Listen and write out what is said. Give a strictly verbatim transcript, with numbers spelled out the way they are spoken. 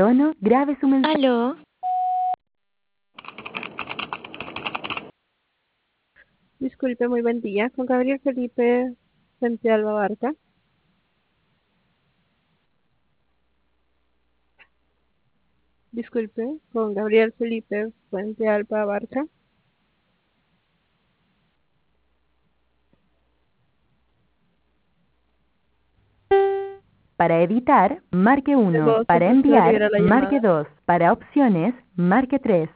tono, grabe su mensaje. Aló. Disculpe, muy buen día. Con Gabriel Felipe Fuente Alba Barca. Disculpe, con Gabriel Felipe Fuente Alba Barca. Para editar, marque De uno. voz, se Para procede a enviar, liberar la marque llamada. dos. Para opciones, marque tres.